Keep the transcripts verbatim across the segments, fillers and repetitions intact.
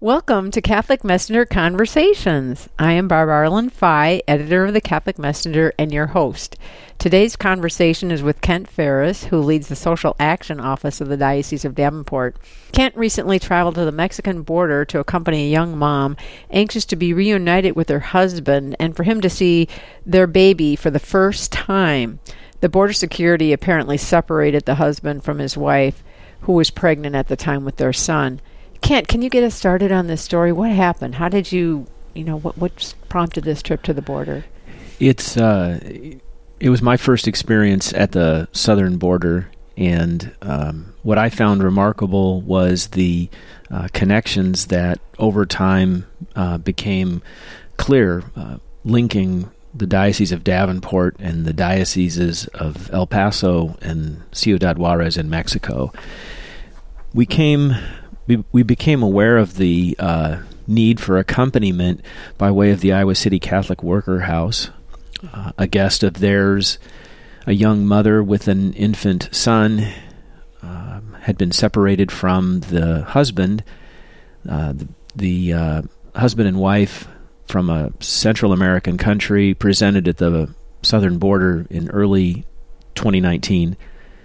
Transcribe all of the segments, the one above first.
Welcome to Catholic Messenger Conversations. I am Barb Arlen Fye, editor of the Catholic Messenger and your host. Today's conversation is with Kent Ferris, who leads the Social Action Office of the Diocese of Davenport. Kent recently traveled to the Mexican border to accompany a young mom anxious to be reunited with her husband and for him to see their baby for the first time. The border security apparently separated the husband from his wife, who was pregnant at the time with their son. Kent, can you get us started on this story? What happened? How did you, you know, what what prompted this trip to the border? It's uh, it was my first experience at the southern border, and um, what I found remarkable was the uh, connections that over time uh, became clear, uh, linking the Diocese of Davenport and the dioceses of El Paso and Ciudad Juarez in Mexico. We came... We, we became aware of the uh, need for accompaniment by way of the Iowa City Catholic Worker House. Uh, a guest of theirs, a young mother with an infant son, um, had been separated from the husband. Uh, the the uh, husband and wife from a Central American country presented at the southern border in early twenty nineteen.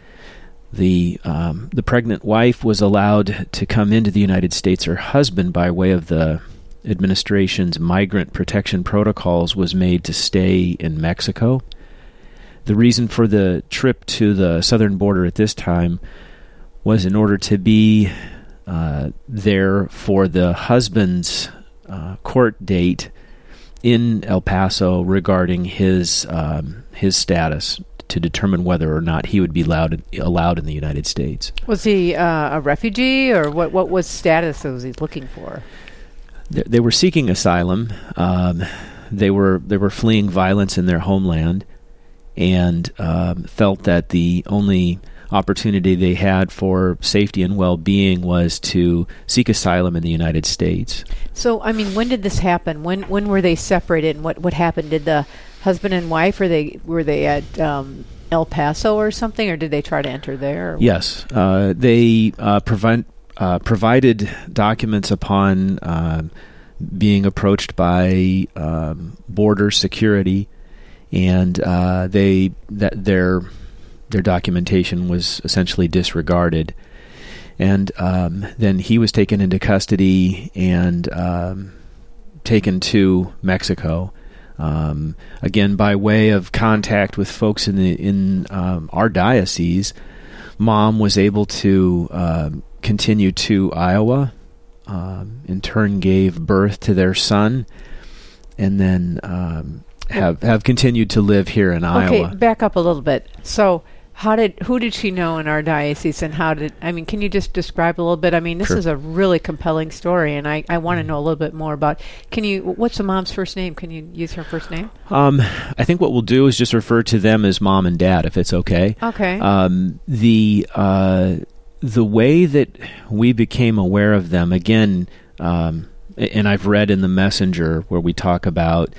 The um, the pregnant wife was allowed to come into the United States. Her husband, by way of the administration's migrant protection protocols, was made to stay in Mexico. The reason for the trip to the southern border at this time was in order to be uh, there for the husband's uh, court date in El Paso regarding his um, his status, to determine whether or not he would be allowed allowed in the United States. Was he uh, a refugee, or what? What was status was he looking for? They, they were seeking asylum. Um, they were they were fleeing violence in their homeland, and um, felt that the only opportunity they had for safety and well-being was to seek asylum in the United States. So, I mean, when did this happen? When when were they separated, and what, what happened? Did the husband and wife, or they were they at um, El Paso or something, or did they try to enter there? Yes, uh, they uh, provide, uh, provided documents upon uh, being approached by um, border security, and uh, they that their their documentation was essentially disregarded, and um, then he was taken into custody and um, taken to Mexico. Um, again, by way of contact with folks in the in um, our diocese, Mom was able to uh, continue to Iowa. Um, in turn, gave birth to their son, and then um, have have continued to live here in Iowa. Okay, back up a little bit. So, how did who did she know in our diocese, and how did I mean? Can you just describe a little bit? I mean, this Sure. is a really compelling story, and I, I want to know a little bit more about. Can you? What's the mom's first name? Can you use her first name? Um, I think what we'll do is just refer to them as Mom and Dad, if it's okay. Okay. Um, the uh, the way that we became aware of them, again, um, and I've read in the Messenger where we talk about.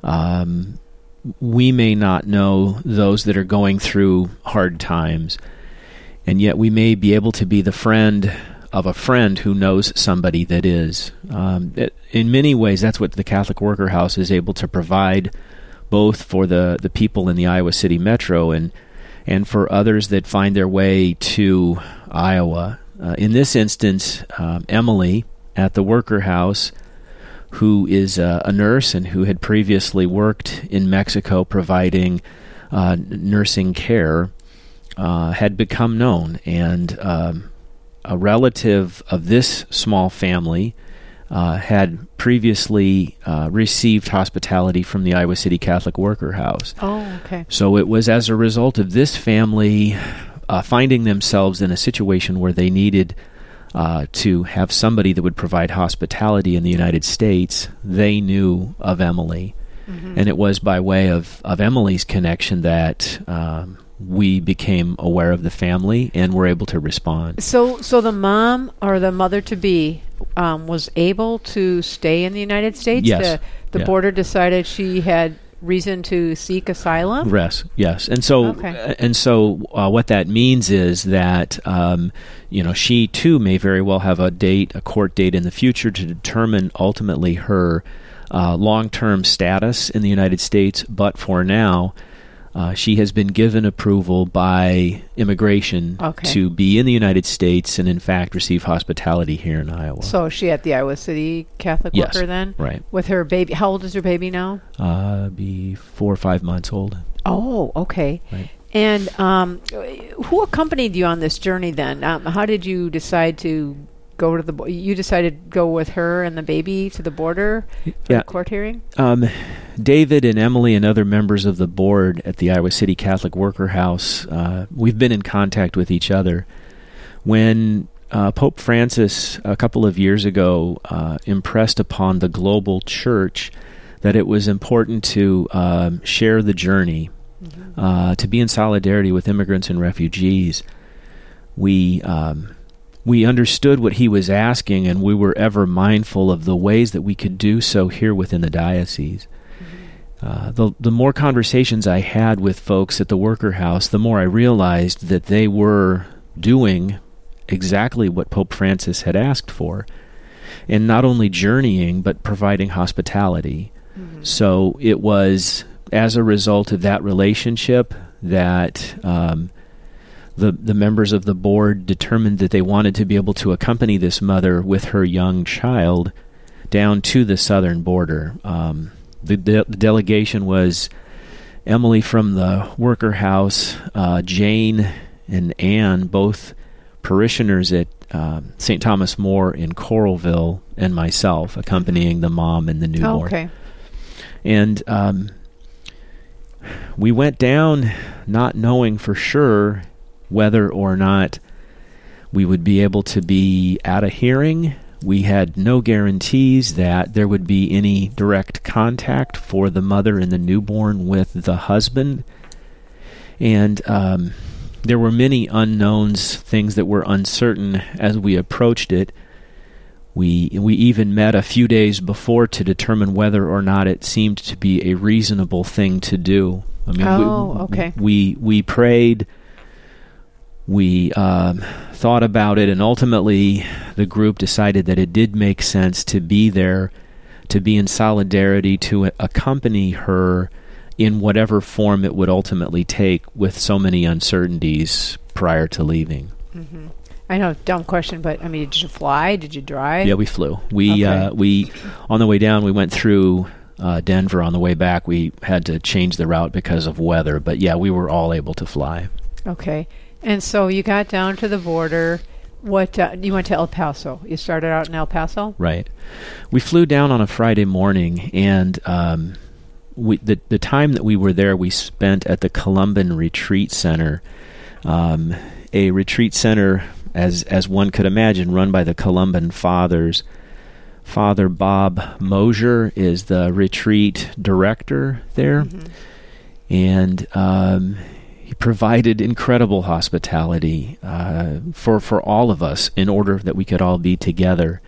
Um, we may not know those that are going through hard times, and yet we may be able to be the friend of a friend who knows somebody that is. Um, it, in many ways, that's what the Catholic Worker House is able to provide, both for the, the people in the Iowa City Metro and and for others that find their way to Iowa. Uh, in this instance, um, Emily at the Worker House, who is uh, a nurse and who had previously worked in Mexico providing uh, nursing care, uh, had become known. And um, a relative of this small family uh, had previously uh, received hospitality from the Iowa City Catholic Worker House. Oh, okay. So it was as a result of this family uh, finding themselves in a situation where they needed Uh, to have somebody that would provide hospitality in the United States. They knew of Emily, mm-hmm. and it was by way of, of Emily's connection that um, we became aware of the family and were able to respond. So, so the mom or the mother-to-be um, was able to stay in the United States? Yes. The, the yeah. border decided she had reason to seek asylum? Yes, yes. And so, Okay. and so, uh, what that means is that um, you know, she too may very well have a date, a court date in the future to determine ultimately her uh, long-term status in the United States. But for now, uh, she has been given approval by immigration Okay. to be in the United States and, in fact, receive hospitality here in Iowa. So is she at the Iowa City Catholic Yes. Worker then? Right. With her baby. How old is her baby now? Uh, be four or five months old. Oh, okay. Right. And um, who accompanied you on this journey then? Um, how did you decide to go to the... bo- You decided to go with her and the baby to the border for Yeah. the court hearing? Um, David and Emily and other members of the board at the Iowa City Catholic Worker House, uh, we've been in contact with each other. When uh, Pope Francis, a couple of years ago, uh, impressed upon the global church that it was important to um, share the journey, Mm-hmm. uh, to be in solidarity with immigrants and refugees, we... Um, We understood what he was asking, and we were ever mindful of the ways that we could do so here within the diocese. Mm-hmm. Uh, the the more conversations I had with folks at the Worker House, the more I realized that they were doing exactly what Pope Francis had asked for, and not only journeying, but providing hospitality. Mm-hmm. So it was as a result of that relationship that... Um, The, the members of the board determined that they wanted to be able to accompany this mother with her young child down to the southern border. Um, the, de- the delegation was Emily from the Worker House, uh, Jane and Anne, both parishioners at um, Saint Thomas More in Coralville, and myself accompanying the mom and the newborn. Oh, okay. And um, we went down not knowing for sure whether or not we would be able to be at a hearing. We had no guarantees that there would be any direct contact for the mother and the newborn with the husband. And um, there were many unknowns, things that were uncertain as we approached it. We we even met a few days before to determine whether or not it seemed to be a reasonable thing to do. I mean, Oh, we, okay. We we prayed. We um, thought about it, and ultimately the group decided that it did make sense to be there, to be in solidarity, to accompany her in whatever form it would ultimately take with so many uncertainties prior to leaving. Mm-hmm. I know, dumb question, but I mean, did you fly? Did you drive? Yeah, we flew. We Okay. uh, we on the way down, we went through uh, Denver. On the way back, we had to change the route because of weather. But yeah, we were all able to fly. Okay. And so you got down to the border. What uh, you went to El Paso? You started out in El Paso? Right. We flew down on a Friday morning, and um, we, the the time that we were there, we spent at the Columban Retreat Center, um, a retreat center, as as one could imagine, run by the Columban Fathers. Father Bob Mosier is the retreat director there, Mm-hmm. and um, he provided incredible hospitality uh, for for all of us in order that we could all be together.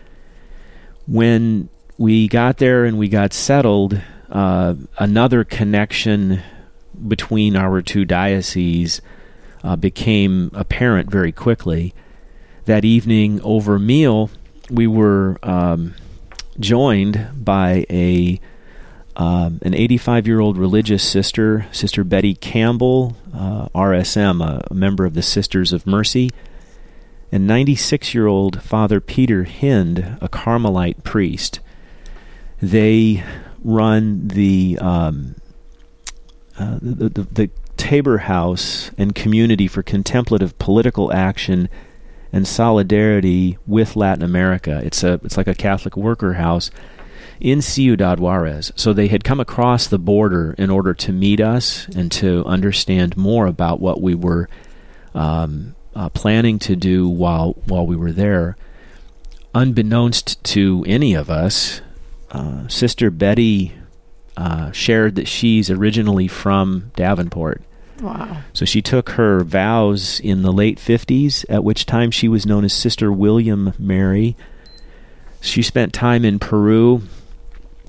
When we got there and we got settled, uh, another connection between our two dioceses uh, became apparent very quickly. That evening over meal, we were um, joined by a Um, an eighty-five-year-old religious sister, Sister Betty Campbell, uh, R S M, a, a member of the Sisters of Mercy, and ninety-six-year-old Father Peter Hind, a Carmelite priest. They run the um, uh, the, the, the Tabor House and Community for Contemplative Political Action and Solidarity with Latin America. It's a it's like a Catholic worker house in Ciudad Juarez. So they had come across the border in order to meet us and to understand more about what we were um, uh, planning to do while while we were there. Unbeknownst to any of us, uh, Sister Betty uh, shared that she's originally from Davenport. Wow. So she took her vows in the late fifties, at which time she was known as Sister William Mary. She spent time in Peru,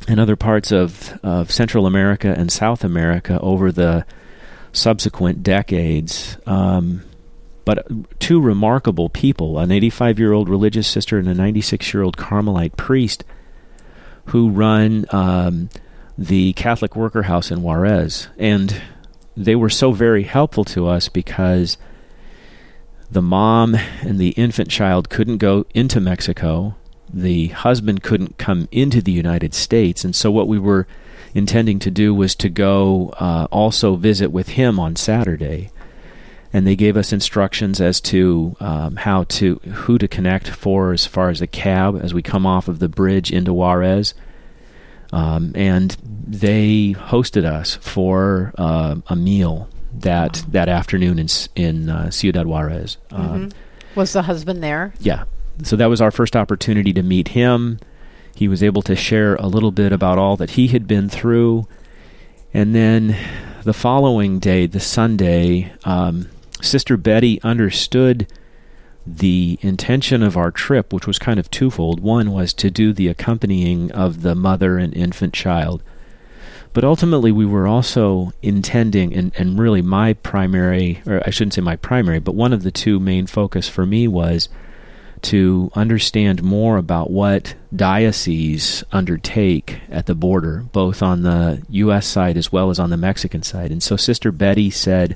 and other parts of, of Central America and South America over the subsequent decades. Um, but two remarkable people, an eighty-five-year-old religious sister and a ninety-six-year-old Carmelite priest, who run um, the Catholic Worker House in Juarez. And they were so very helpful to us because the mom and the infant child couldn't go into Mexico. The husband couldn't come into the United States. And so what we were intending to do was to go uh, also visit with him on Saturday. And they gave us instructions as to um, how to, who to connect for as far as a cab as we come off of the bridge into Juarez. Um, and they hosted us for uh, a meal that wow. that afternoon in in uh, Ciudad Juarez. Mm-hmm. Um, was the husband there? Yeah. So that was our first opportunity to meet him. He was able to share a little bit about all that he had been through. And then the following day, the Sunday, um, Sister Betty understood the intention of our trip, which was kind of twofold. One was to do the accompanying of the mother and infant child. But ultimately, we were also intending, and, and really my primary, or I shouldn't say my primary, but one of the two main focus for me was to understand more about what dioceses undertake at the border, both on the U S side as well as on the Mexican side. And so Sister Betty said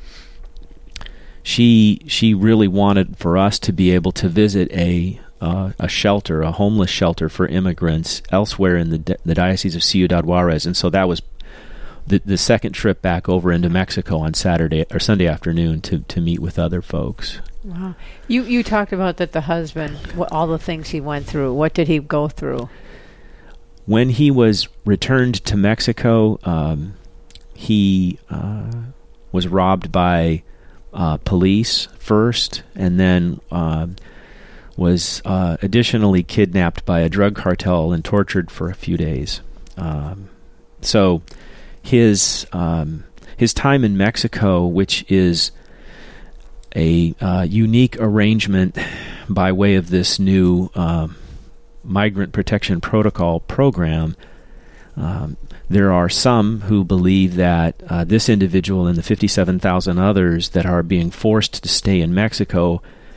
she she really wanted for us to be able to visit a uh, a shelter, a homeless shelter for immigrants elsewhere in the di- the Diocese of Ciudad Juarez. And so that was the the second trip back over into Mexico on Saturday or Sunday afternoon to, to meet with other folks. Wow. You you talked about that the husband, what, all the things he went through. What did he go through? When he was returned to Mexico, um, he uh, was robbed by uh, police first, and then uh, was uh, additionally kidnapped by a drug cartel and tortured for a few days. Um, so his um, his time in Mexico, which is a uh, unique arrangement by way of this new uh, Migrant Protection Protocol program. Um, there are some who believe that uh, this individual and the fifty-seven thousand others that are being forced to stay in Mexico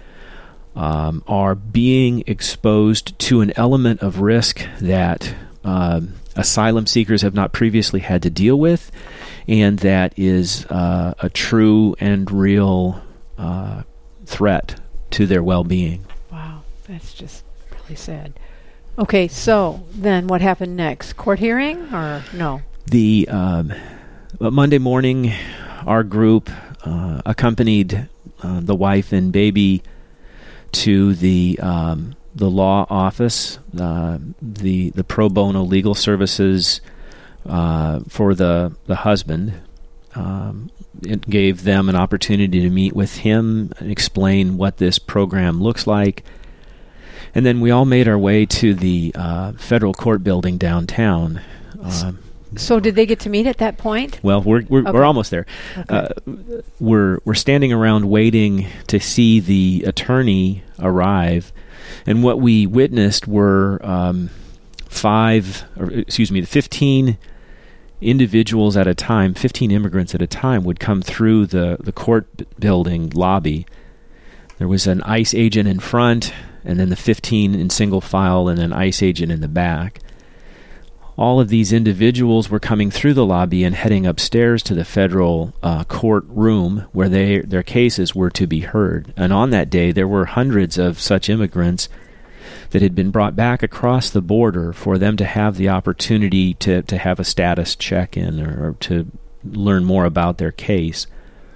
um, are being exposed to an element of risk that uh, asylum seekers have not previously had to deal with, and that is uh, a true and real Uh, threat to their well-being. Wow, that's just really sad. Okay, so then what happened next? Court hearing or no? The um, Monday morning, our group uh, accompanied uh, the wife and baby to the um, the law office, uh, the the pro bono legal services uh, for the the husband. Um, it gave them an opportunity to meet with him and explain what this program looks like. And then we all made our way to the uh, federal court building downtown. Um, so did they get to meet at that point? Well, we're we're, okay. we're almost there. Okay. Uh, we're we're standing around waiting to see the attorney arrive, and what we witnessed were um, five, or excuse me, fifteen individuals at a time, fifteen immigrants at a time, would come through the, the court b- building lobby. There was an ICE agent in front, and then the fifteen in single file, and an ICE agent in the back. All of these individuals were coming through the lobby and heading upstairs to the federal uh, court room where they their cases were to be heard. And on that day, there were hundreds of such immigrants that had been brought back across the border for them to have the opportunity to, to have a status check-in or, or to learn more about their case.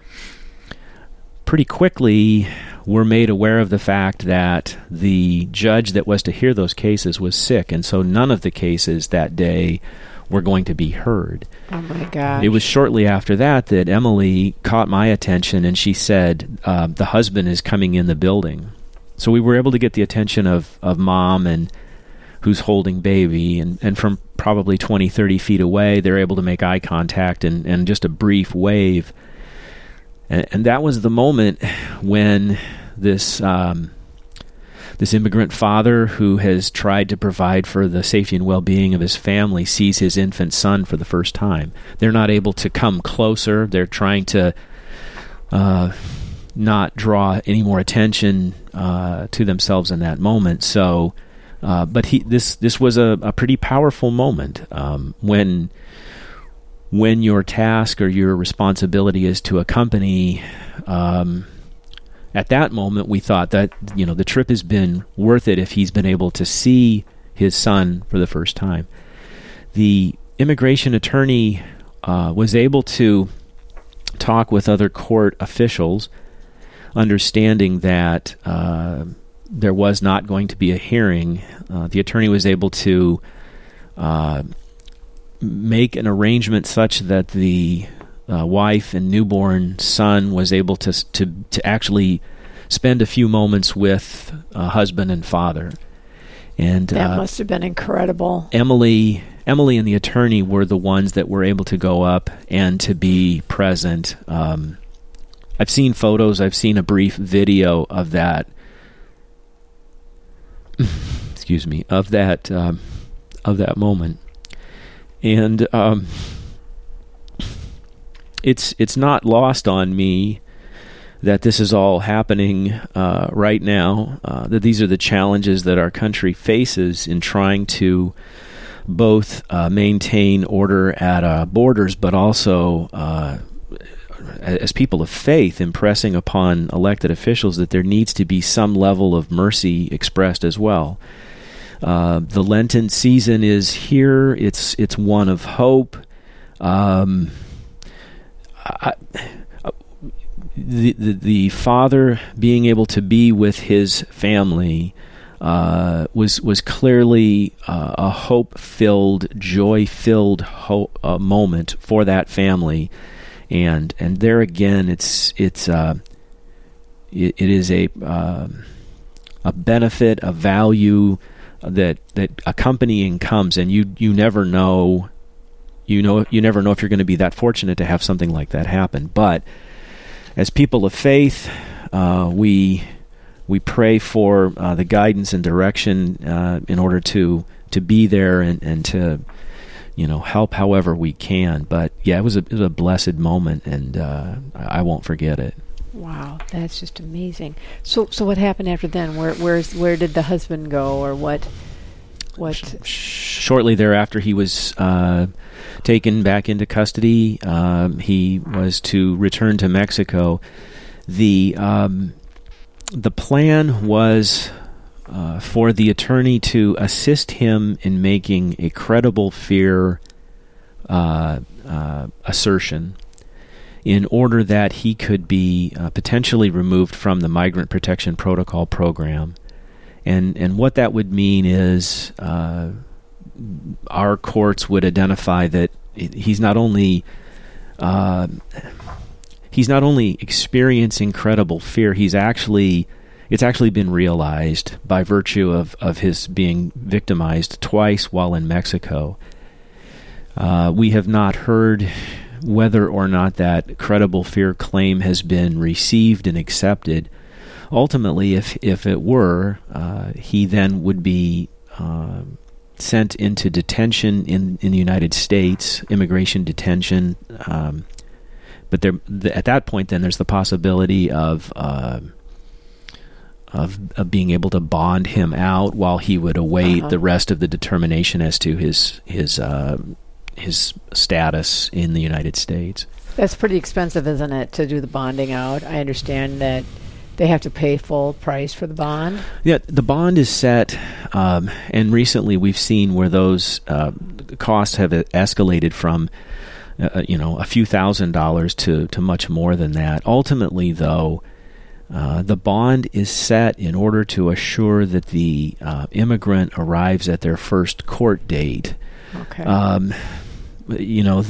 Pretty quickly, we're made aware of the fact that the judge that was to hear those cases was sick, and so none of the cases that day were going to be heard. Oh my gosh. It was shortly after that that Emily caught my attention, and she said, uh, the husband is coming in the building. So we were able to get the attention of, of mom and who's holding baby, and, and from probably twenty, thirty feet away, they're able to make eye contact and, and just a brief wave. And, and that was the moment when this um, this immigrant father who has tried to provide for the safety and well-being of his family sees his infant son for the first time. They're not able to come closer. They're trying to uh, not draw any more attention uh, to themselves in that moment. So, uh, but he this this was a, a pretty powerful moment um, when when your task or your responsibility is to accompany. Um, At that moment, we thought that, you know, the trip has been worth it if he's been able to see his son for the first time. The immigration attorney uh, was able to talk with other court officials, understanding that uh, there was not going to be a hearing. Uh, the attorney was able to uh, make an arrangement such that the Uh, wife and newborn son was able to to to actually spend a few moments with uh, husband and father, and that uh, must have been incredible. Emily, Emily, and the attorney were the ones that were able to go up and to be present. Um, I've seen photos. I've seen a brief video of that. excuse me, of that um, of that moment, and. Um, It's it's not lost on me that this is all happening uh, right now, uh, that these are the challenges that our country faces in trying to both uh, maintain order at uh, borders, but also, uh, as people of faith, impressing upon elected officials that there needs to be some level of mercy expressed as well. Uh, the Lenten season is here. It's, it's one of hope. Um... I, the, the the father being able to be with his family uh, was was clearly uh, a hope-filled, joy-filled ho- uh, moment for that family, and and there again, it's it's uh, it, it is a uh, a benefit, a value that that accompanying comes, and you you never know. You know, you never know if you're going to be that fortunate to have something like that happen. But as people of faith, uh, we we pray for uh, the guidance and direction uh, in order to to be there and, and to, you know, help however we can. But yeah, it was a, it was a blessed moment, and uh, I won't forget it. Wow, that's just amazing. So, so what happened after then? Where, where's, where did the husband go, or what? What? Sh- shortly thereafter, he was uh, taken back into custody. Um, he was to return to Mexico. The um, the plan was uh, for the attorney to assist him in making a credible fear uh, uh, assertion in order that he could be uh, potentially removed from the Migrant Protection Protocol program. And and what that would mean is uh, our courts would identify that he's not only uh, he's not only experiencing credible fear, he's actually it's actually been realized by virtue of, of his being victimized twice while in Mexico. Uh, we have not heard whether or not that credible fear claim has been received and accepted. Ultimately, if if it were, uh, he then would be uh, sent into detention in, in the United States, immigration detention. Um, but there, th- at that point, then there's the possibility of, uh, of of being able to bond him out while he would await uh-huh. the rest of the determination as to his his uh, his status in the United States. That's pretty expensive, isn't it, to do the bonding out? I understand that they have to pay full price for the bond? Yeah, the bond is set, um, and recently we've seen where those uh, costs have escalated from, uh, you know, a few thousand dollars to, to much more than that. Ultimately, though, uh, the bond is set in order to assure that the uh, immigrant arrives at their first court date. Okay. Um, you know,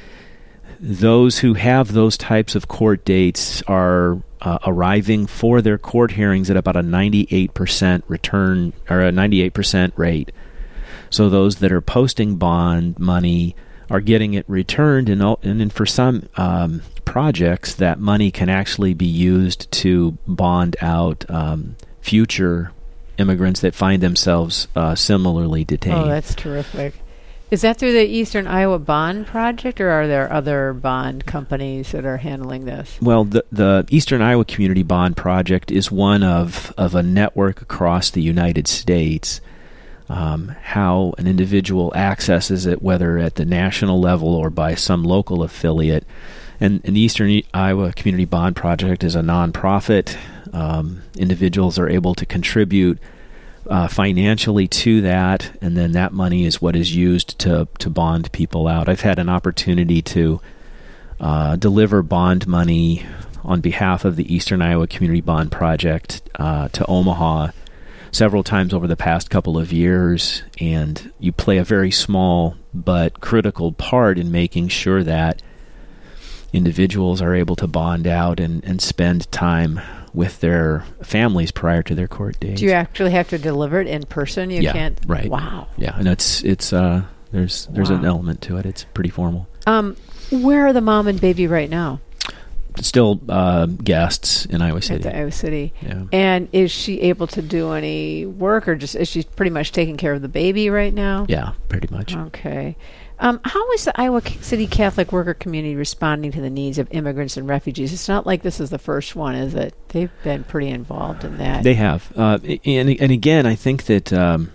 those who have those types of court dates are Uh, arriving for their court hearings at about a ninety-eight percent return or a ninety-eight percent rate. So those that are posting bond money are getting it returned, and and, and for some um, projects, that money can actually be used to bond out um, future immigrants that find themselves uh, similarly detained. Oh, that's terrific. Is that through the Eastern Iowa Bond Project, or are there other bond companies that are handling this? Well, the the Eastern Iowa Community Bond Project is one of, of a network across the United States. Um, how an individual accesses it, whether at the national level or by some local affiliate. And, and the Eastern Iowa Community Bond Project is a nonprofit. Um, individuals are able to contribute Uh, financially to that, and then that money is what is used to to bond people out. I've had an opportunity to uh, deliver bond money on behalf of the Eastern Iowa Community Bond Project uh, to Omaha several times over the past couple of years, and you play a very small but critical part in making sure that individuals are able to bond out and, and spend time with their families prior to their court dates. Do you actually have to deliver it in person? You yeah, can't. Right. Wow. Yeah, and it's it's uh there's there's wow. an element to it. It's pretty formal. Um, where are the mom and baby right now? Still uh, guests in Iowa City. At the Iowa City. Yeah. And is she able to do any work, or just is she pretty much taking care of the baby right now? Yeah, pretty much. Okay. Um, how is the Iowa City Catholic worker community responding to the needs of immigrants and refugees? It's not like this is the first one, is it? They've been pretty involved in that. They have, uh, and and again, I think that um,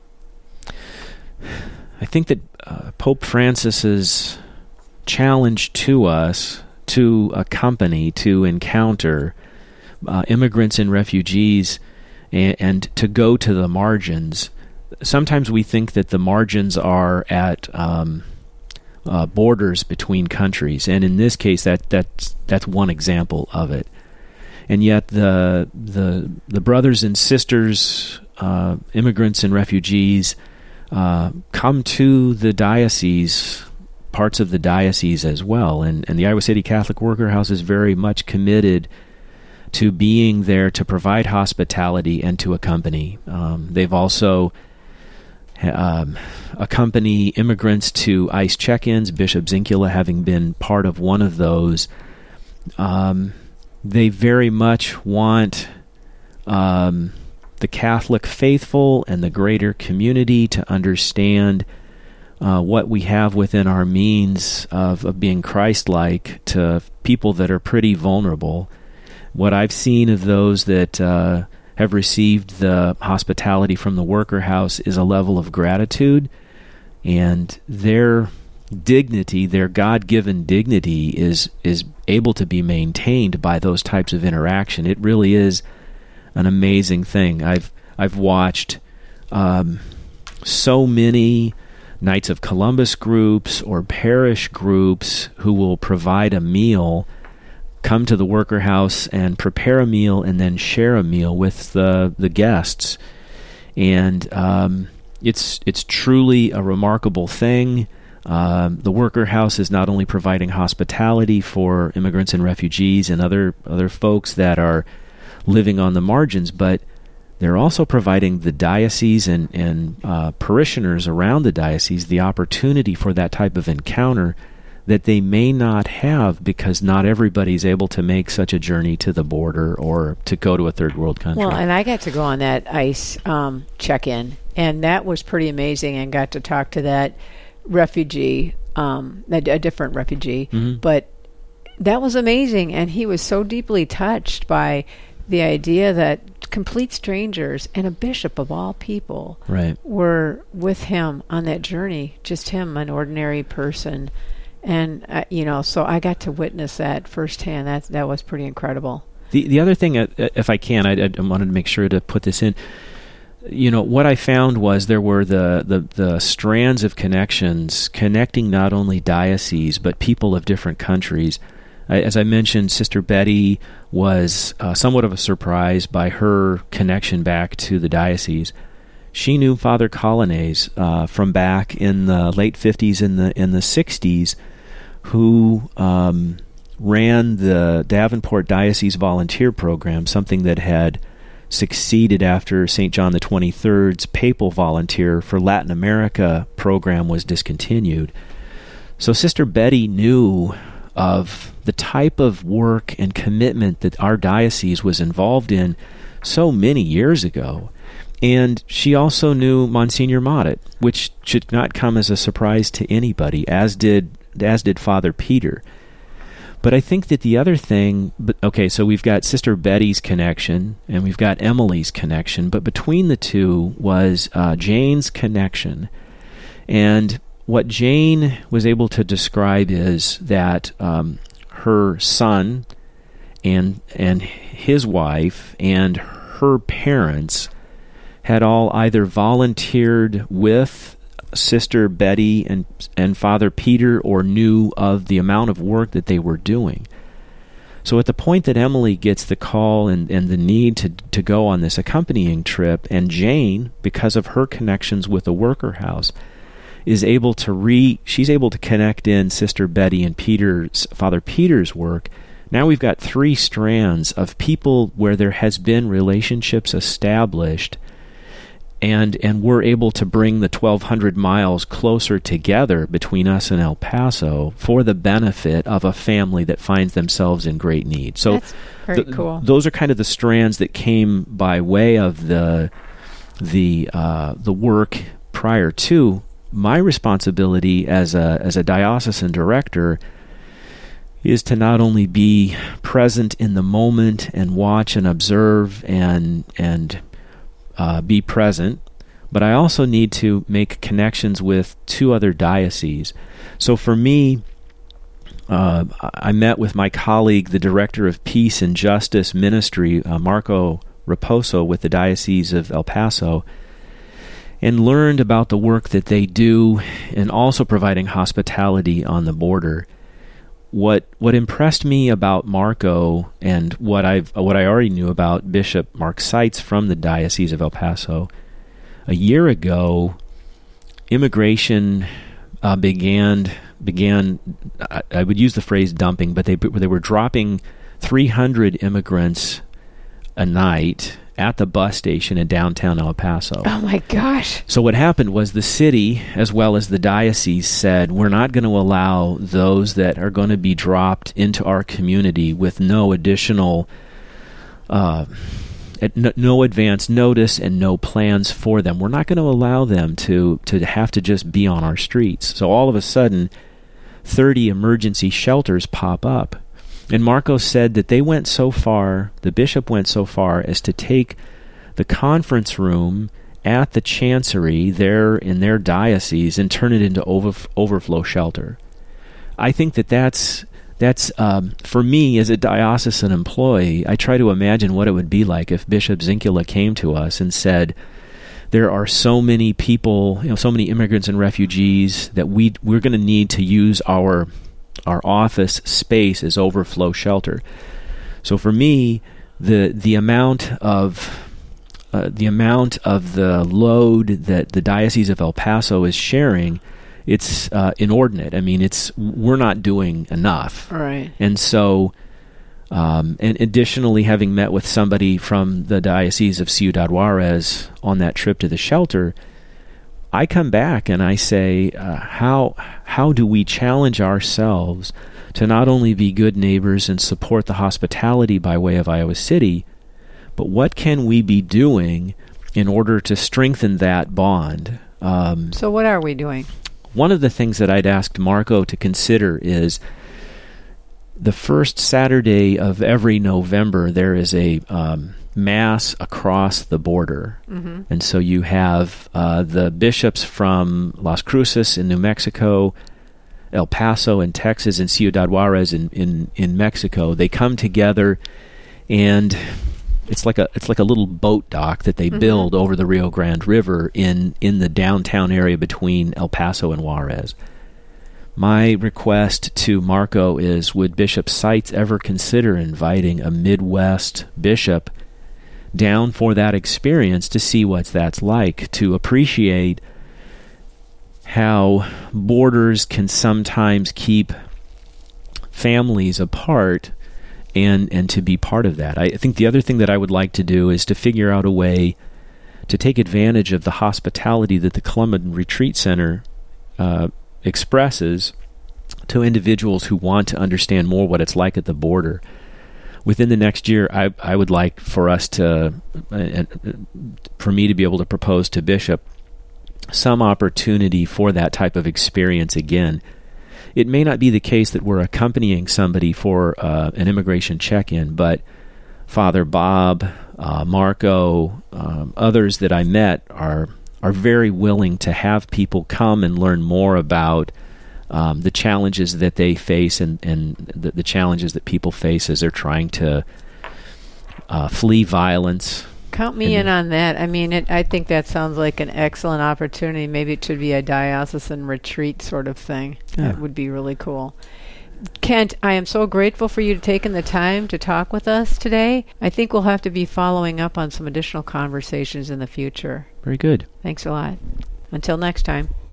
I think that uh, Pope Francis's challenge to us to accompany, to encounter uh, immigrants and refugees, and, and to go to the margins. Sometimes we think that the margins are at um, uh, borders between countries, and in this case, that that's that's one example of it. And yet, the the the brothers and sisters, uh, immigrants and refugees, uh, come to the diocese, parts of the diocese as well, and and the Iowa City Catholic Worker House is very much committed to being there to provide hospitality and to accompany. Um, they've also Um, accompany immigrants to ICE check-ins, Bishop Zinkula having been part of one of those. Um, they very much want um, the Catholic faithful and the greater community to understand uh, what we have within our means of, of being Christ-like to people that are pretty vulnerable. What I've seen of those that uh, have received the hospitality from the worker house is a level of gratitude, and their dignity, their God-given dignity, is is able to be maintained by those types of interaction. It really is an amazing thing. I've I've watched um, so many Knights of Columbus groups or parish groups who will provide a meal, come to the worker house and prepare a meal and then share a meal with the the guests. And um, it's it's truly a remarkable thing. Um, the worker house is not only providing hospitality for immigrants and refugees and other other folks that are living on the margins, but they're also providing the diocese and, and uh, parishioners around the diocese the opportunity for that type of encounter that they may not have, because not everybody's able to make such a journey to the border or to go to a third world country. Well, and I got to go on that ICE um, check-in, and that was pretty amazing, and got to talk to that refugee, um, a, a different refugee, mm-hmm. but that was amazing, and he was so deeply touched by the idea that complete strangers, and a bishop of all people, right, were with him on that journey, just him, an ordinary person. And, uh, you know, so I got to witness that firsthand. That that was pretty incredible. The the other thing, uh, if I can, I, I wanted to make sure to put this in. You know, what I found was there were the, the, the strands of connections connecting not only dioceses, but people of different countries. I, as I mentioned, Sister Betty was uh, somewhat of a surprise by her connection back to the diocese. She knew Father Colonnese uh, from back in the late fifties and the in the sixties, who um, ran the Davenport Diocese Volunteer Program, something that had succeeded after Saint John the twenty-third's Papal Volunteer for Latin America program was discontinued. So Sister Betty knew of the type of work and commitment that our diocese was involved in so many years ago. And she also knew Monsignor Mottet, which should not come as a surprise to anybody, as did as did Father Peter. But I think that the other thing, okay, so we've got Sister Betty's connection, and we've got Emily's connection, but between the two was uh, Jane's connection. And what Jane was able to describe is that um, her son and and his wife and her parents had all either volunteered with Sister Betty and and Father Peter or knew of the amount of work that they were doing. So at the point that Emily gets the call and, and the need to, to go on this accompanying trip, and Jane, because of her connections with the worker house, is able to re she's able to connect in Sister Betty and Peter's Father Peter's work. Now we've got three strands of people where there has been relationships established, and and we're able to bring the twelve hundred miles closer together between us and El Paso for the benefit of a family that finds themselves in great need. So that's very th- cool. Those are kind of the strands that came by way of the the uh, the work prior to. My responsibility as a as a diocesan director is to not only be present in the moment and watch and observe and and uh, be present, but I also need to make connections with two other dioceses. So for me, uh, I met with my colleague, the Director of Peace and Justice Ministry, uh, Marco Raposo, with the Diocese of El Paso, and learned about the work that they do and also providing hospitality on the border. What what impressed me about Marco and what I've what I already knew about Bishop Mark Seitz from the Diocese of El Paso, a year ago, immigration uh, began began. I, I would use the phrase dumping, but they they were dropping three hundred immigrants a night at the bus station in downtown El Paso. Oh my gosh. So what happened was the city, as well as the diocese, said, we're not going to allow those that are going to be dropped into our community with no additional, uh, no, no advance notice and no plans for them. We're not going to allow them to, to have to just be on our streets. So all of a sudden, thirty emergency shelters pop up. And Marco said that they went so far, the bishop went so far as to take the conference room at the chancery there in their diocese and turn it into over, overflow shelter. I think that that's, that's um, for me as a diocesan employee, I try to imagine what it would be like if Bishop Zinkula came to us and said, there are so many people, you know, so many immigrants and refugees that we, we're going to need to use our our office space as overflow shelter. So for me, the the amount of uh, the amount of the load that the Diocese of El Paso is sharing, it's uh, inordinate. I mean, it's we're not doing enough. Right. And so, um, and additionally, having met with somebody from the Diocese of Ciudad Juarez on that trip to the shelter, I come back and I say, uh, how how do we challenge ourselves to not only be good neighbors and support the hospitality by way of Iowa City, but what can we be doing in order to strengthen that bond? Um, so what are we doing? One of the things that I'd asked Marco to consider is the first Saturday of every November, there is a um, Mass across the border. Mm-hmm. And so you have uh, the bishops from Las Cruces in New Mexico, El Paso in Texas, and Ciudad Juarez in, in, in Mexico. They come together, and it's like a it's like a little boat dock that they mm-hmm. build over the Rio Grande River in, in the downtown area between El Paso and Juarez. My request to Marco is, would Bishop Seitz ever consider inviting a Midwest bishop down for that experience to see what that's like, to appreciate how borders can sometimes keep families apart, and, and to be part of that. I think the other thing that I would like to do is to figure out a way to take advantage of the hospitality that the Columban Retreat Center uh, expresses to individuals who want to understand more what it's like at the border. within the next year, I, I would like for us to, uh, for me to be able to propose to Bishop some opportunity for that type of experience again. It may not be the case that we're accompanying somebody for uh, an immigration check-in, but Father Bob, uh, Marco, um, others that I met are are very willing to have people come and learn more about um, the challenges that they face and, and the, the challenges that people face as they're trying to uh, flee violence. Count me in on that. I mean, it, I think that sounds like an excellent opportunity. Maybe it should be a diocesan retreat sort of thing. Yeah. That would be really cool. Kent, I am so grateful for you taking the time to talk with us today. I think we'll have to be following up on some additional conversations in the future. Very good. Thanks a lot. Until next time.